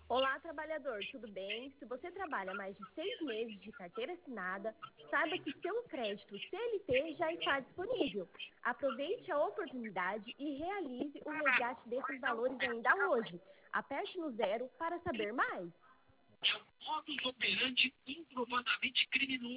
Olá, trabalhador, tudo bem? Se você trabalha mais de 6 meses de carteira assinada, saiba que seu crédito CLT já está disponível. Aproveite a oportunidade e realize o resgate desses valores ainda hoje. Aperte no zero para saber mais. É um modus operandi comprovadamente criminoso.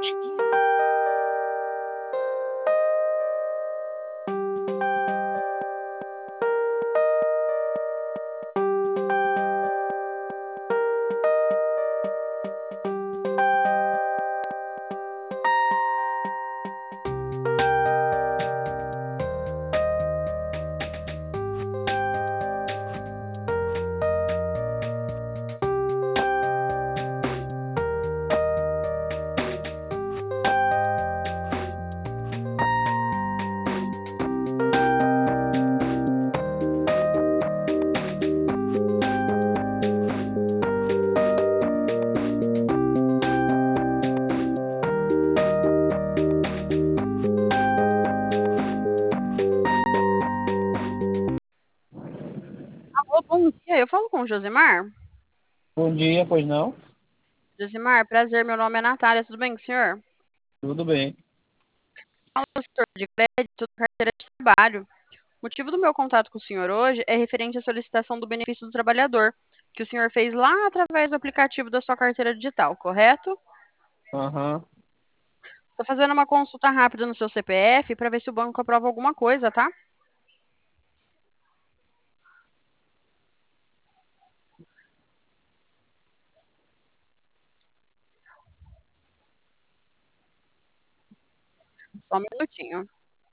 Alô, bom dia. Eu falo com o Josimar. Bom dia, pois não? Josimar, prazer. Meu nome é Natália. Tudo bem com o senhor? Tudo bem. Falo do setor de crédito, carteira de trabalho. O motivo do meu contato com o senhor hoje é referente à solicitação do benefício do trabalhador, que o senhor fez lá através do aplicativo da sua carteira digital, correto? Aham. Estou fazendo uma consulta rápida no seu CPF para ver se o banco aprova alguma coisa, tá? Só um minutinho.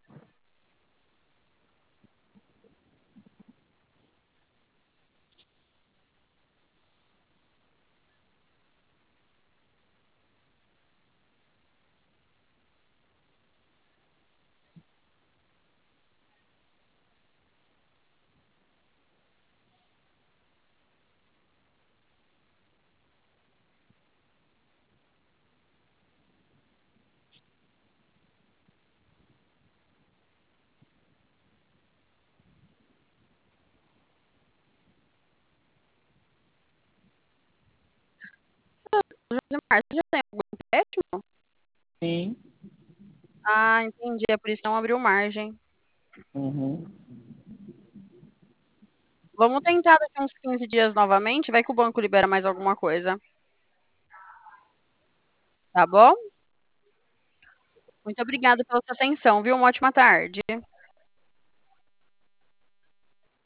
Josimar, você já tem algum empréstimo? Sim. Ah, entendi. É por isso que não abriu margem. Uhum. Vamos tentar daqui uns 15 dias novamente, vai que o banco libera mais alguma coisa. Tá bom? Muito obrigada pela sua atenção, viu? Uma ótima tarde.